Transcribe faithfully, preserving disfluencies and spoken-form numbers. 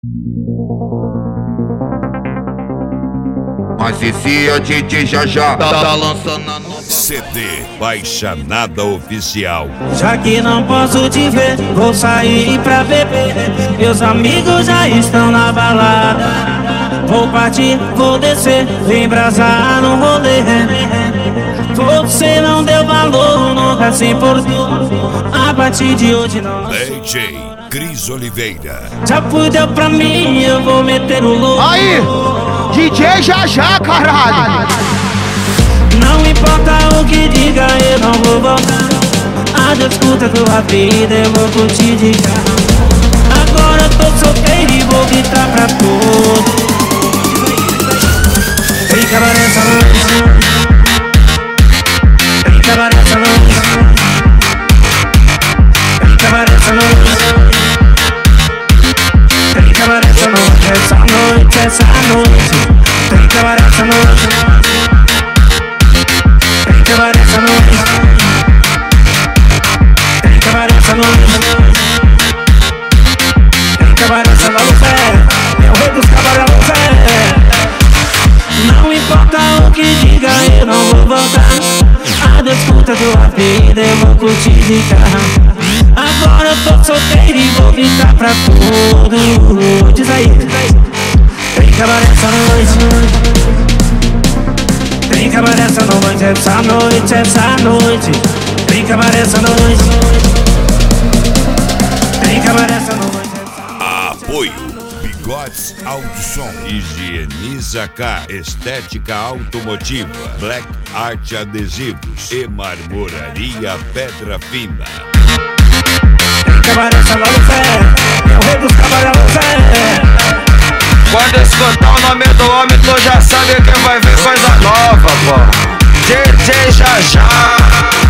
Mas esse é D J já já tá, tá lançando a nova C D Baixa Nada Oficial. Já que não posso te ver, vou sair pra beber. Meus amigos já estão na balada. Vou partir, vou descer, vem brasar no rolê. Você não deu valor, nunca se importou. A partir de hoje não. D J Cris Oliveira. Já fui, deu pra mim, eu vou meter o louco. Aí, D J já já, caralho. Não importa o que diga, eu não vou voltar. A disputa tua vida, eu vou curtir de carro. Agora eu tô solteiro e vou gritar pra todos. Vem acabar essa noite. Vem acabar essa noite. Vem acabar essa noite. Vem acabar essa noite, essa noite, essa noite. Vem acabar essa noite. Vem acabar essa noite. Vem acabar essa noite. Vem acabar essa noite. É o rei dos cabarelos, é. Não importa o que diga, eu não vou voltar. A disputa tua vida, eu vou curtir de carro. Agora eu tô solteiro e vou gritar pra tudo. Diz aí. Vem acabar essa noite. Vem acabar essa noite, essa noite, essa noite. Vem acabar essa noite. Vem acabar essa noite. Apoio Bigodes Autosom, Higieniza Car, Estética Automotiva, Black Art Adesivos e Marmoraria Pedra Fina. Vem acabar essa noite, é o rei dos cabarelos, é. Quando escutar o nome do homem, tu já sabe que vai ver coisa nova, pô. D J já já.